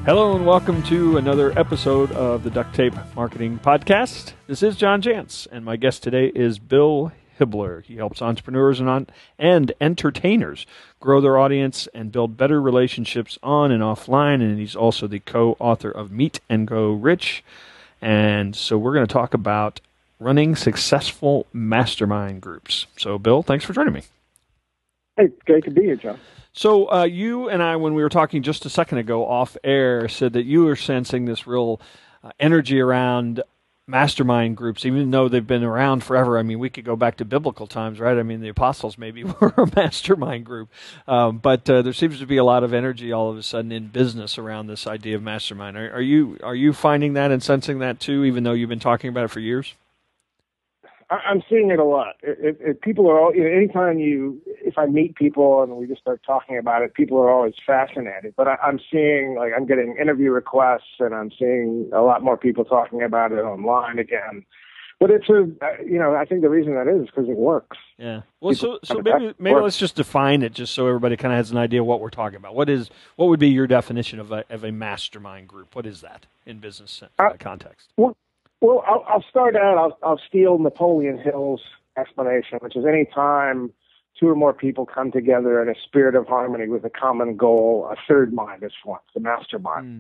Hello and welcome to another episode of the Duct Tape Marketing Podcast. This is John Jantsch, and my guest today is Bill Hibler. He helps entrepreneurs and entertainers grow their audience and build better relationships on and offline, and he's also the co-author of Meet and Go Rich. And so we're going to talk about running successful mastermind groups. So, Bill, thanks for joining me. Hey, great to be here, John. So you and I, when we were talking just a second ago off air, said that you were sensing this real energy around mastermind groups, even though they've been around forever. I mean, we could go back to biblical times, right? I mean, the apostles maybe were a mastermind group. But there seems to be a lot of energy all of a sudden in business around this idea of mastermind. Are you finding that and sensing that too, even though you've been talking about it for years? I'm seeing it a lot. People are all, anytime if I meet people and we just start talking about it, people are always fascinated. But I'm seeing, I'm getting interview requests, and I'm seeing a lot more people talking about it online again. But it's I think the reason that is because it works. Yeah. Well, so maybe let's just define it, just so everybody kind of has an idea of what we're talking about. What would be your definition of a mastermind group? What is that in business context? Well, I'll start out. I'll steal Napoleon Hill's explanation, which is any time two or more people come together in a spirit of harmony with a common goal, a third mind is formed, the mastermind.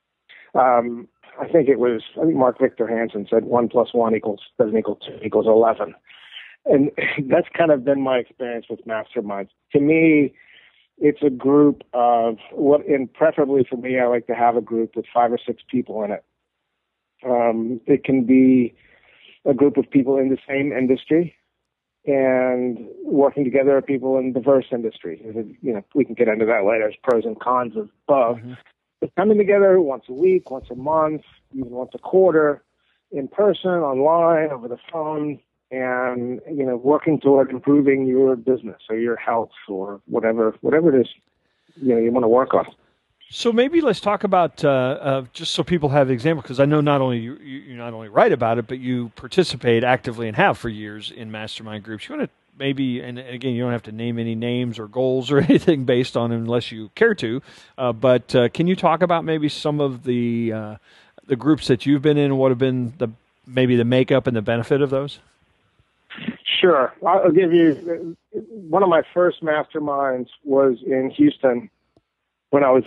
I think Mark Victor Hansen said 1 + 1 doesn't equal 2 equals 11. And that's kind of been my experience with masterminds. To me, it's a group preferably for me, I like to have a group with 5 or 6 people in it. It can be a group of people in the same industry and working together are people in diverse industries. We can get into that later. There's pros and cons of both. Mm-hmm. But coming together once a week, once a month, even once a quarter, in person, online, over the phone, and working toward improving your business or your health or whatever it is you want to work on. So maybe let's talk about just so people have an example, because I know not only you not only write about it, but you participate actively and have for years in mastermind groups. You want to maybe, and again, you don't have to name any names or goals or anything based on it unless you care to, but can you talk about maybe some of the groups that you've been in and what have been maybe the makeup and the benefit of those? Sure. I'll give you one of my first masterminds was in Houston when I was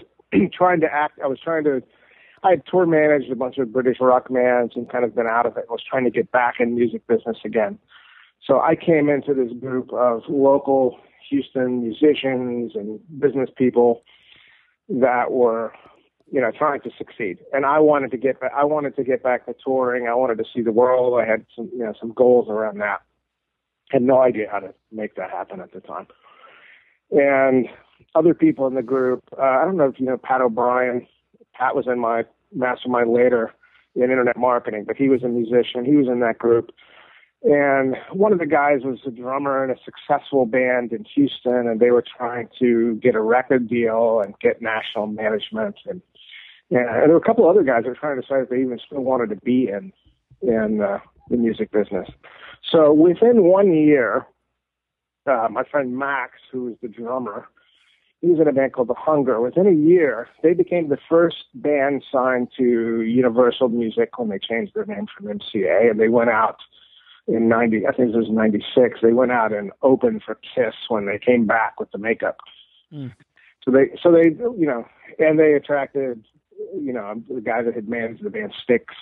I had tour managed a bunch of British rock bands and kind of been out of it. I was trying to get back in music business again. So I came into this group of local Houston musicians and business people that were, trying to succeed. And I wanted to get back to touring. I wanted to see the world. I had some goals around that. Had no idea how to make that happen at the time. And other people in the group, I don't know if you know Pat O'Brien. Pat was in my mastermind later in internet marketing, but he was a musician. He was in that group. And one of the guys was a drummer in a successful band in Houston, and they were trying to get a record deal and get national management. And there were a couple other guys that were trying to decide if they even still wanted to be in the music business. So within 1 year, my friend Max, who was the drummer, he was in a band called The Hunger. Within a year, they became the first band signed to Universal Music when they changed their name from MCA, and they went out in 96. They went out and opened for Kiss when they came back with the makeup. So they and they attracted, the guy that had managed the band Styx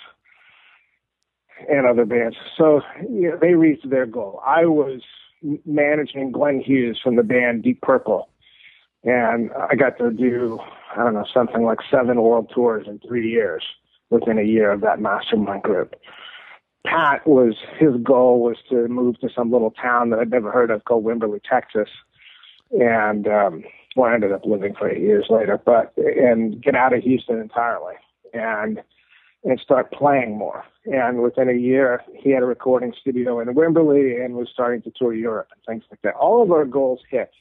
and other bands. So they reached their goal. I was managing Glenn Hughes from the band Deep Purple. And I got to do, something like 7 world tours in 3 years within a year of that mastermind group. His goal was to move to some little town that I'd never heard of called Wimberley, Texas. And, I ended up living for 8 years later, and get out of Houston entirely and start playing more. And within a year, he had a recording studio in Wimberley and was starting to tour Europe and things like that. All of our goals hit.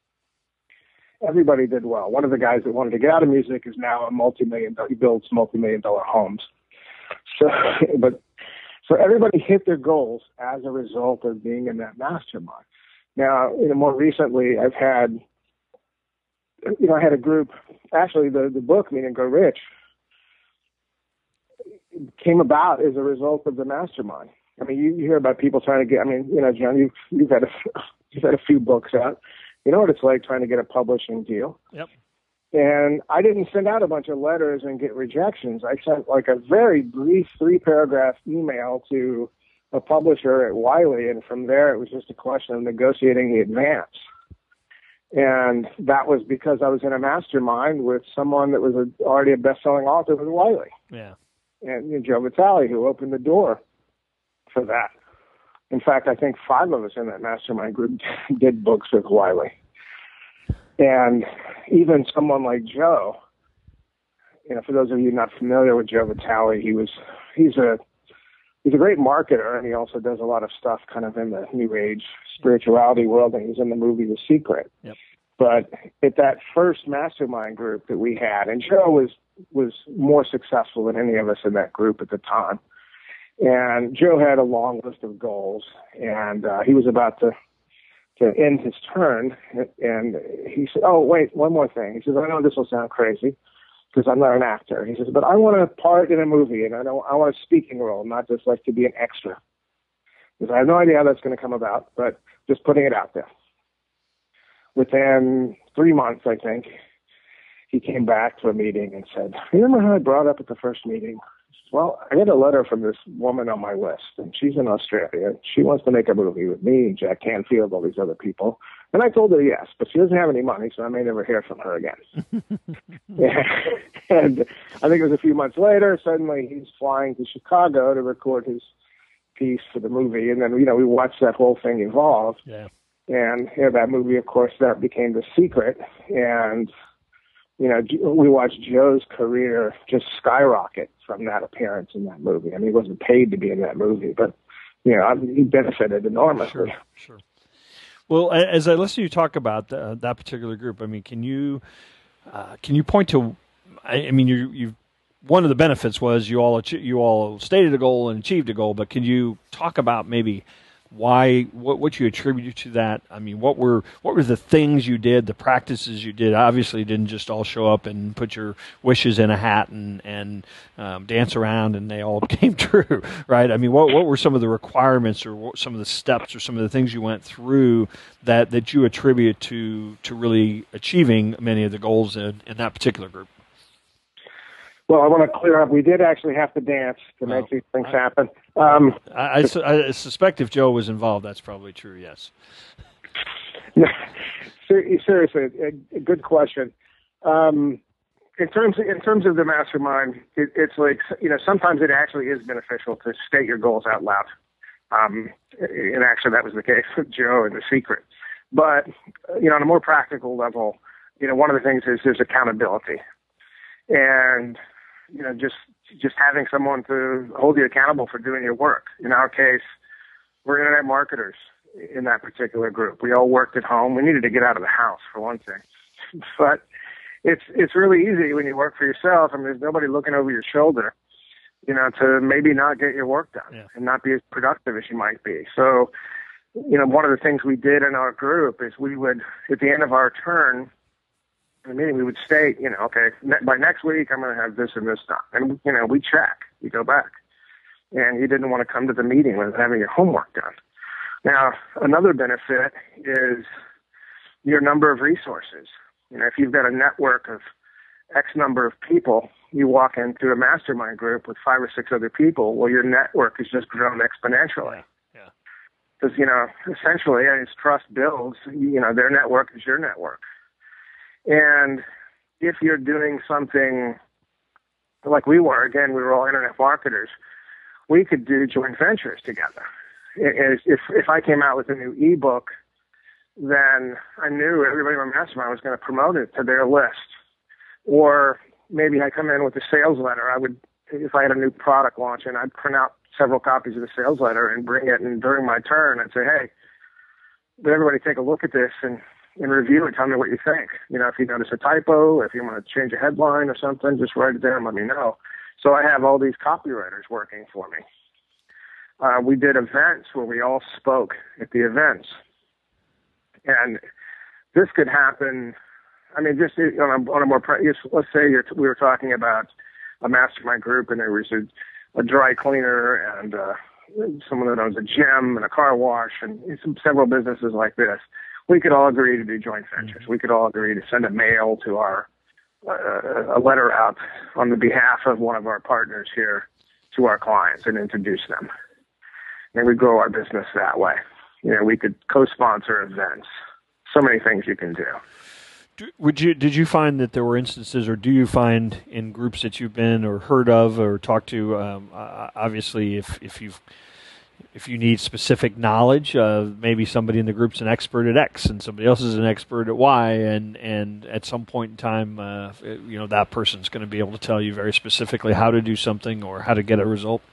Everybody did well. One of the guys that wanted to get out of music is now he builds multi-million-dollar homes. So everybody hit their goals as a result of being in that mastermind. Now, more recently, I had a group. Actually, the book Meet and Go Rich came about as a result of the mastermind. I mean, you hear about people trying to get. I mean, John, you've had a few books out. You know what it's like trying to get a publishing deal. Yep. And I didn't send out a bunch of letters and get rejections. I sent like a very brief 3-paragraph email to a publisher at Wiley, and from there it was just a question of negotiating the advance. And that was because I was in a mastermind with someone that was already a best-selling author with Wiley. Yeah. And Joe Vitale, who opened the door for that. In fact, I think 5 of us in that mastermind group did books with Wiley. And even someone like Joe, for those of you not familiar with Joe Vitale, he's a great marketer, and he also does a lot of stuff kind of in the New Age spirituality world, and he's in the movie The Secret. Yep. But at that first mastermind group that we had, and Joe was more successful than any of us in that group at the time. And Joe had a long list of goals, and he was about to end his turn, and he said, "Oh, wait, one more thing." He says, "I know this will sound crazy because I'm not an actor." He says, "But I want a part in a movie, and I want a speaking role, not just like to be an extra." Because I have no idea how that's going to come about, but just putting it out there. Within 3 months, I think, he came back to a meeting and said, "Remember how I brought up at the first meeting? Well, I got a letter from this woman on my list, and she's in Australia. She wants to make a movie with me, Jack Canfield, all these other people." And I told her yes, but she doesn't have any money, so I may never hear from her again. And I think it was a few months later, suddenly he's flying to Chicago to record his piece for the movie. And then, we watched that whole thing evolve. Yeah. And that movie, of course, that became The Secret. And we watched Joe's career just skyrocket from that appearance in that movie. I mean, he wasn't paid to be in that movie, but, he benefited enormously. Sure. Well, as I listen to you talk about that particular group, I mean, can you point to, I mean, you've one of the benefits was you all stated a goal and achieved a goal, but can you talk about maybe what you attribute to that? I mean, what were the things you did, the practices you did? Obviously, you didn't just all show up and put your wishes in a hat and dance around and they all came true, right? I mean, what were some of the requirements or what, some of the steps or some of the things you went through that you attribute to really achieving many of the goals in that particular group? Well, I want to clear up. We did actually have to dance to make these things happen. I suspect if Joe was involved, that's probably true. Yes. Seriously, a good question. In terms of the mastermind, it's like sometimes it actually is beneficial to state your goals out loud. And actually, that was the case with Joe and The Secret. But on a more practical level, one of the things is there's accountability, and just having someone to hold you accountable for doing your work. In our case, we're internet marketers in that particular group. We all worked at home. We needed to get out of the house, for one thing. But it's really easy when you work for yourself and there's nobody looking over your shoulder, to maybe not get your work done and not be as productive as you might be. So, one of the things we did in our group is we would, at the end of our turn, in the meeting, we would state, okay, by next week, I'm going to have this and this done. And, we check, we go back. And you didn't want to come to the meeting without having your homework done. Now, another benefit is your number of resources. If you've got a network of X number of people, you walk into a mastermind group with 5 or 6 other people, well, your network has just grown exponentially. Yeah. Because, essentially, as trust builds, their network is your network. And if you're doing something like we were, again, we were all internet marketers, we could do joint ventures together. If I came out with a new ebook, then I knew everybody in my mastermind was going to promote it to their list. Or maybe I come in with a sales letter. If I had a new product launch, and I'd print out several copies of the sales letter and bring it, and during my turn, I'd say, "Hey, would everybody take a look at this and review it, tell me what you think. If you notice a typo, if you want to change a headline or something, just write it down and let me know." So I have all these copywriters working for me. We did events where we all spoke at the events. And this could happen, I mean, just on a more, let's say we were talking about a mastermind group and there was a dry cleaner and someone that owns a gym and a car wash and several businesses like this. We could all agree to do joint ventures. We could all agree to send a mail to a letter out on the behalf of one of our partners here to our clients and introduce them. And we grow our business that way. We could co-sponsor events. So many things you can do. Did you find that there were instances, or do you find in groups that you've been or heard of or talked to, obviously if you need specific knowledge, maybe somebody in the group's an expert at X and somebody else is an expert at Y, and at some point in time, that person's going to be able to tell you very specifically how to do something or how to get a result?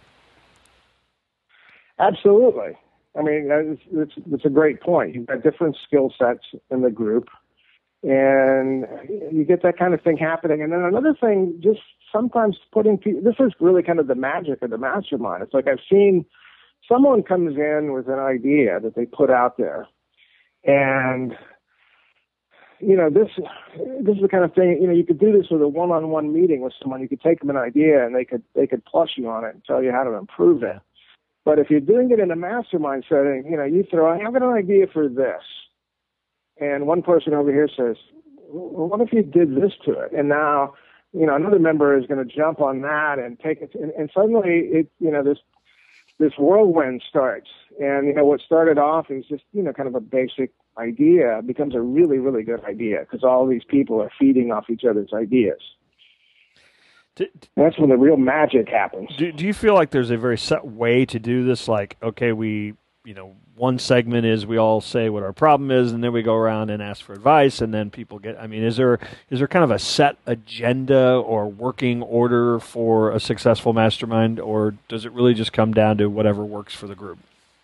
Absolutely. I mean, it's a great point. You've got different skill sets in the group, and you get that kind of thing happening. And then another thing, just sometimes this is really kind of the magic of the mastermind. It's like I've seen someone comes in with an idea that they put out there, and this is the kind of thing, you could do this with a one-on-one meeting with someone. You could take them an idea and they could plus you on it and tell you how to improve it. But if you're doing it in a mastermind setting, you throw, I have an idea for this. And one person over here says, well, what if you did this to it? And now, another member is going to jump on that and take it. And suddenly this whirlwind starts. And, what started off is just, kind of a basic idea becomes a really, really good idea because all these people are feeding off each other's ideas. That's when the real magic happens. Do you feel like there's a very set way to do this? Like, okay, one segment is we all say what our problem is, and then we go around and ask for advice, and then people get. I mean, is there kind of a set agenda or working order for a successful mastermind, or does it really just come down to whatever works for the group?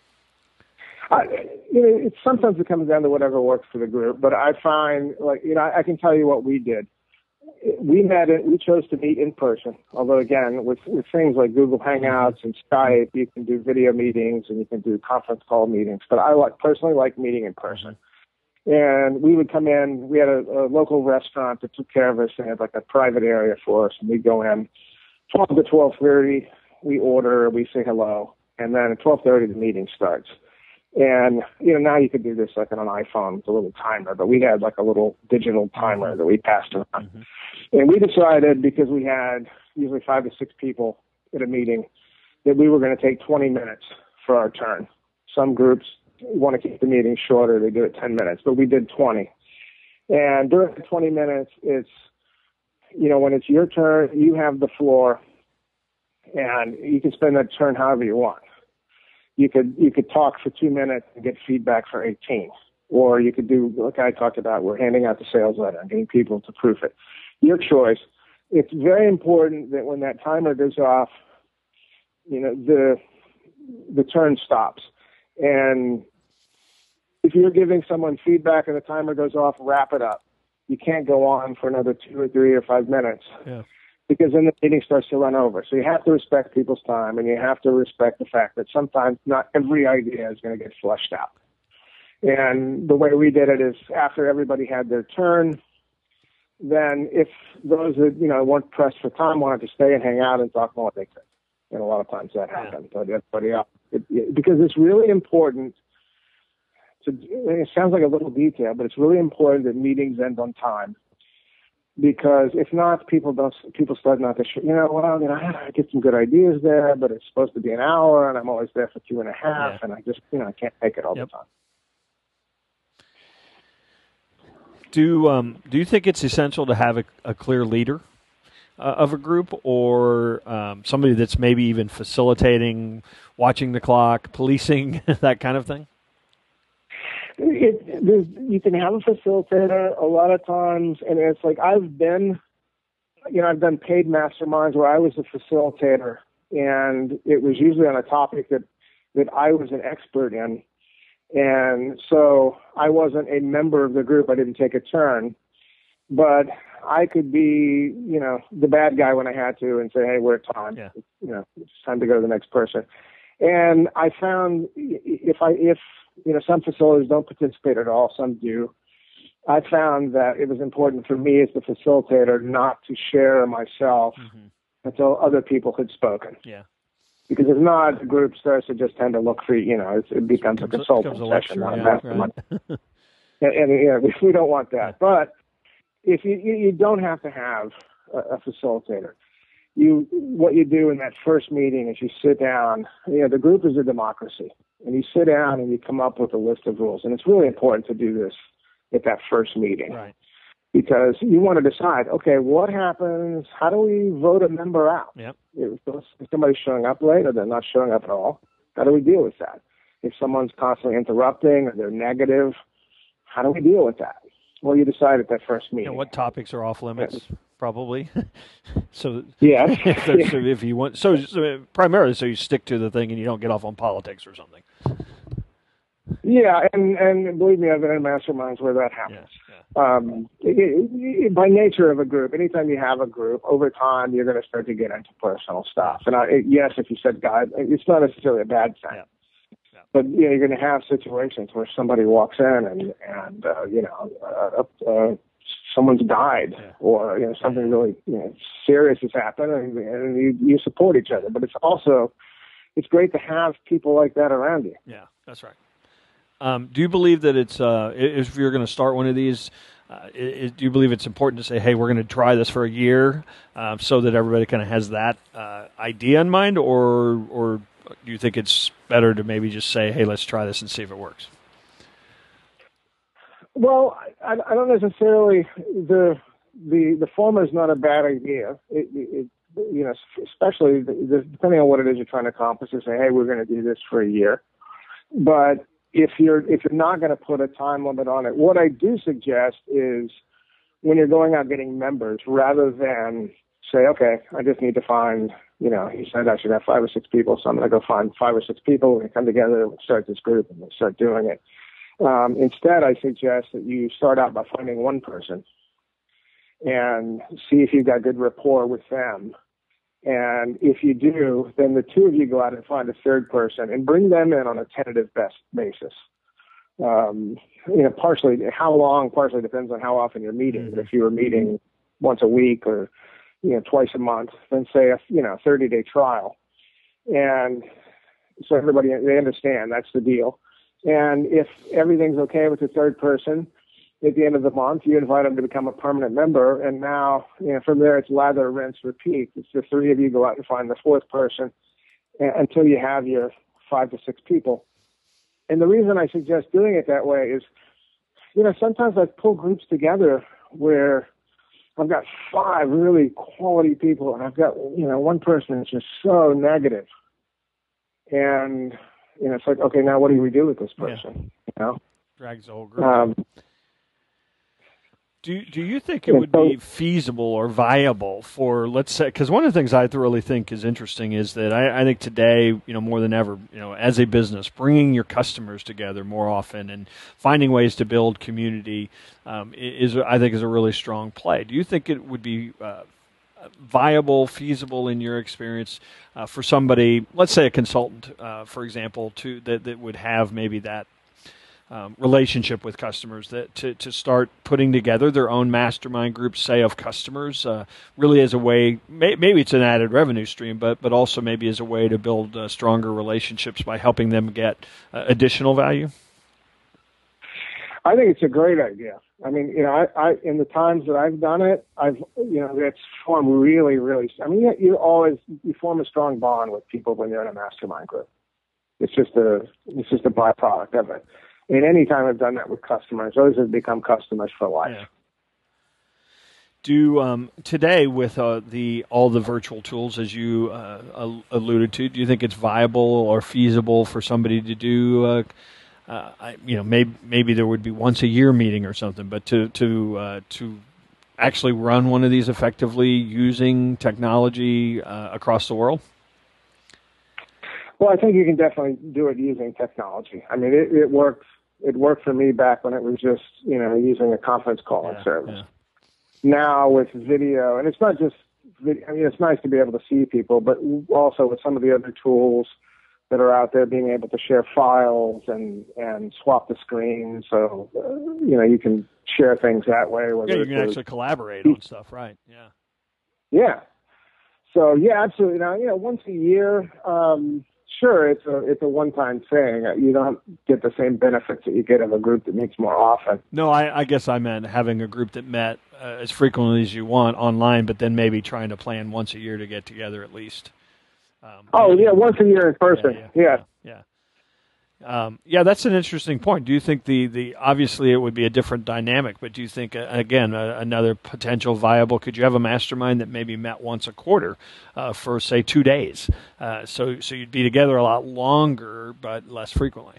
Sometimes it comes down to whatever works for the group, but I find, I can tell you what we did. We chose to meet in person, although again, with things like Google Hangouts and Skype, you can do video meetings and you can do conference call meetings, but I personally like meeting in person. And we would come in, we had a local restaurant that took care of us and had like a private area for us, and we'd go in 12 to 12:30, we order, we say hello, and then at 12:30 the meeting starts. And, now you could do this like on an iPhone with a little timer, but we had like a little digital timer that we passed around. Mm-hmm. And we decided, because we had usually 5 to 6 people at a meeting, that we were going to take 20 minutes for our turn. Some groups want to keep the meeting shorter, they do it 10 minutes, but we did 20. And during the 20 minutes, it's, when it's your turn, you have the floor, and you can spend that turn however you want. You could talk for 2 minutes and get feedback for 18. Or you could do, like I talked about, we're handing out the sales letter and getting people to proof it. Your choice. It's very important that when that timer goes off, the turn stops. And if you're giving someone feedback and the timer goes off, wrap it up. You can't go on for another 2 or 3 or 5 minutes. Yeah. Because then the meeting starts to run over. So you have to respect people's time, and you have to respect the fact that sometimes not every idea is going to get fleshed out. And the way we did it is after everybody had their turn, then if those that, weren't pressed for time wanted to stay and hang out and talk more, they could. And a lot of times that happened. But everybody else, because it's really important it sounds like a little detail, but it's really important that meetings end on time. Because if not, people start not to, I get some good ideas there, but it's supposed to be an hour, and I'm always there for 2.5, and I just, I can't take it all the time. Do you think it's essential to have a clear leader of a group, or somebody that's maybe even facilitating, watching the clock, policing, that kind of thing? You can have a facilitator a lot of times, and it's like I've done paid masterminds where I was a facilitator, and it was usually on a topic that I was an expert in. And so I wasn't a member of the group. I didn't take a turn, but I could be, the bad guy when I had to and say, hey, we're at time. Yeah. It's time to go to the next person. And I found if some facilities don't participate at all, some do. I found that it was important for me as the facilitator not to share myself until other people had spoken. Yeah. Because if not, the group starts to just tend to look for, it becomes a consultant session, not a mastermind. Right. and we don't want that. But if you don't have to have a facilitator. What you do in that first meeting is you sit down. The group is a democracy, and you sit down and you come up with a list of rules. And it's really important to do this at that first meeting, right? Because you want to decide, okay, what happens? How do we vote a member out? Yep. If somebody's showing up late or they're not showing up at all, how do we deal with that? If someone's constantly interrupting or they're negative, how do we deal with that? Well, you decide at that first meeting. What topics are off limits, probably. So yeah, so if you want, so primarily, so you stick to the thing and you don't get off on politics or something. Yeah, and believe me, I've been in masterminds where that happens. Yeah. By nature of a group, anytime you have a group, over time you're going to start to get into personal stuff. And yes, if you said God, it's not necessarily a bad thing. Yeah. But you're going to have situations where somebody walks in and someone's died, or something really serious has happened, and you support each other. But it's great to have people like that around you. Yeah, that's right. Do you believe that it's if you're going to start one of these, do you believe it's important to say, hey, we're going to try this for a year, so that everybody kind of has that idea in mind, or do you think it's better to maybe just say, hey, let's try this and see if it works? Well, I don't necessarily the former is not a bad idea. Especially depending on what it is you're trying to accomplish. You say, hey, we're going to do this for a year, but if you're not going to put a time limit on it, what I do suggest is when you're going out getting members, rather than say, okay, I just need to find, he said I should have 5 or 6 people, so I'm going to go find 5 or 6 people. We come together and start this group and we start doing it. Instead, I suggest that you start out by finding one person and see if you've got good rapport with them. And if you do, then the two of you go out and find a third person and bring them in on a tentative basis. Partially depends on how often you're meeting. But if you were meeting once a week or, twice a month, then say a 30-day trial. And so they understand that's the deal. And if everything's okay with the third person, at the end of the month, you invite them to become a permanent member. And now, from there, it's lather, rinse, repeat. It's the 3 of you go out and find the 4th person until you have your 5 to 6 people. And the reason I suggest doing it that way is, sometimes I pull groups together where I've got 5 really quality people and I've got, one person that's just so negative. And, it's like, okay, now what do we do with this person? Drags the whole group. Do you think it would be feasible or viable for, let's say, because one of the things I really think is interesting is that I think today, more than ever, as a business, bringing your customers together more often and finding ways to build community is a really strong play. Do you think it would be viable, feasible in your experience for somebody, let's say a consultant, for example, that would have maybe that relationship with customers, that to start putting together their own mastermind groups, say, of customers, really as a way, maybe it's an added revenue stream, but also maybe as a way to build stronger relationships by helping them get additional value? I think it's a great idea. I mean, I in the times that I've done it, it's formed really, really. I mean, you form a strong bond with people when you're in a mastermind group. It's just a byproduct of it. And any time I've done that with customers, those have become customers for life. Yeah. Do today with all the virtual tools, as you alluded to, do you think it's viable or feasible for somebody to do? Maybe there would be once a year meeting or something, but to actually run one of these effectively using technology across the world? Well, I think you can definitely do it using technology. I mean, it worked. It worked for me back when it was just, using a conference calling service. Yeah. Now with video, and it's not just video, I mean, it's nice to be able to see people, but also with some of the other tools that are out there, being able to share files and swap the screen. So, you can share things that way. You can actually collaborate on stuff, right? Yeah. Yeah. So yeah, absolutely. Now, once a year, sure, it's a one-time thing. You don't get the same benefits that you get of a group that meets more often. No, I guess I meant having a group that met as frequently as you want online, but then maybe trying to plan once a year to get together at least. Once a year in person. Yeah. Yeah, that's an interesting point. Do you think the obviously it would be a different dynamic, but do you think another potential viable? Could you have a mastermind that maybe met once a quarter for say 2 days, so you'd be together a lot longer but less frequently?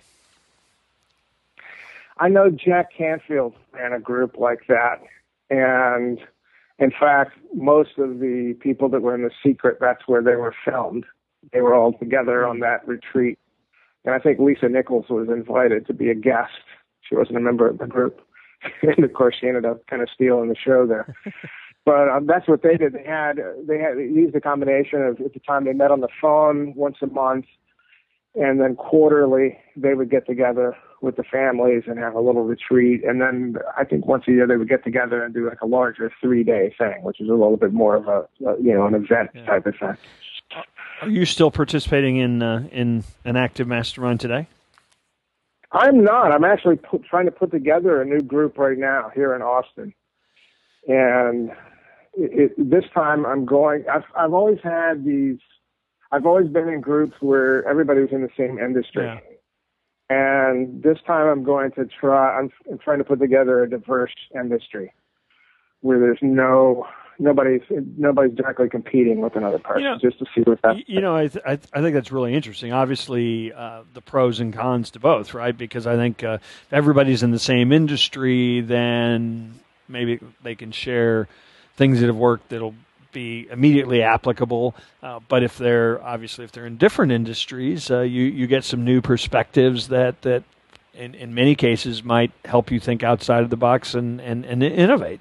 I know Jack Canfield ran a group like that, and in fact, most of the people that were in The Secret, that's where they were filmed. They were all together on that retreat. And I think Lisa Nichols was invited to be a guest. She wasn't a member of the group. And of course, she ended up kind of stealing the show there. But that's what they did. They used a combination of, at the time, they met on the phone once a month, and then quarterly they would get together with the families and have a little retreat. And then I think once a year they would get together and do like a larger 3-day thing, which is a little bit more of an event type of thing. Are you still participating in an active mastermind today? I'm not. I'm actually trying to put together a new group right now here in Austin. And this time I'm going. I've always had these. I've always been in groups where everybody was in the same industry. Yeah. And this time I'm going to try. I'm trying to put together a diverse industry where there's nobody's directly competing with another person, just to see what that. I think that's really interesting. Obviously, the pros and cons to both, right? Because I think if everybody's in the same industry, then maybe they can share things that have worked that'll be immediately applicable. But if they're in different industries, you get some new perspectives that in many cases might help you think outside of the box and innovate.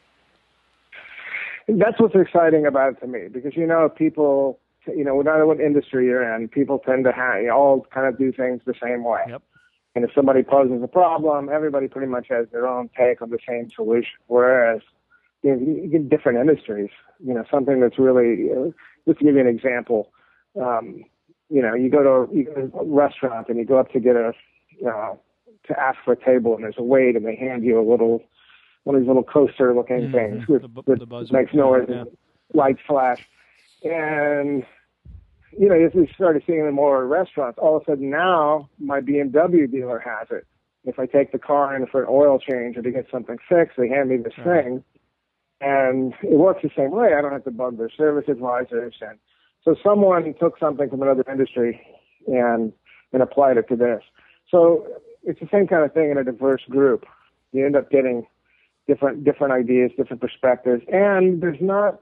That's what's exciting about it to me, because people, no matter what industry you're in, people tend to all kind of do things the same way. Yep. And if somebody poses a problem, everybody pretty much has their own take on the same solution. Whereas you get different industries, something that's really, just to give you an example, you go to a restaurant and you go up to get to ask for a table, and there's a wait, and they hand you one of these little coaster-looking things that makes noise and lights flash. And, as we started seeing them more at restaurants, all of a sudden now my BMW dealer has it. If I take the car in for an oil change or to get something fixed, they hand me this thing. And it works the same way. I don't have to bug their service advisors. And so someone took something from another industry and applied it to this. So it's the same kind of thing in a diverse group. You end up getting different ideas, different perspectives, and there's not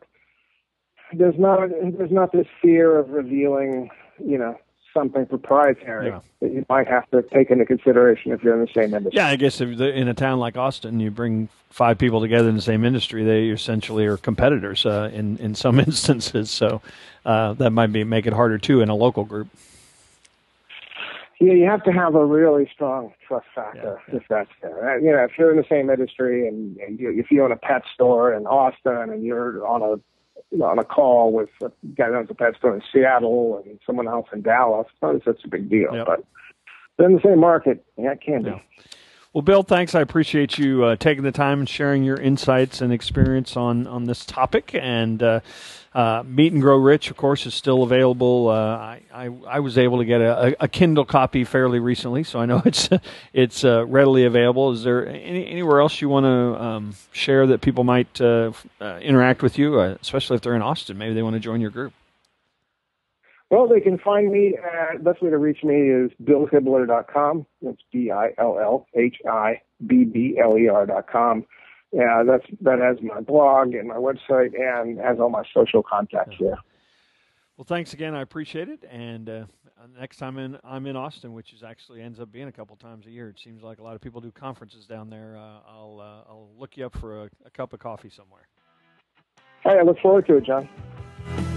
this fear of revealing, something proprietary that you might have to take into consideration if you're in the same industry. Yeah, I guess if in a town like Austin, you bring 5 people together in the same industry, they essentially are competitors in some instances. So that might make it harder too in a local group. Yeah, you have to have a really strong trust factor if that's there. If you're in the same industry and if you own a pet store in Austin and you're on a call with a guy that owns a pet store in Seattle and someone else in Dallas, it's not such a big deal. Yep. But they're in the same market, it can be. Well, Bill, thanks. I appreciate you taking the time and sharing your insights and experience on this topic. And Meet and Grow Rich, of course, is still available. I was able to get a Kindle copy fairly recently, so I know it's readily available. Is there anywhere else you want to share that people might interact with you, especially if they're in Austin? Maybe they want to join your group. Well, they can find me. Best way to reach me is BillHibler.com. That's BillHibler.com. Yeah, that has my blog and my website and has all my social contacts there. Well, thanks again. I appreciate it. And next time I'm in Austin, which actually ends up being a couple times a year. It seems like a lot of people do conferences down there. I'll look you up for a cup of coffee somewhere. Hey, I look forward to it, John.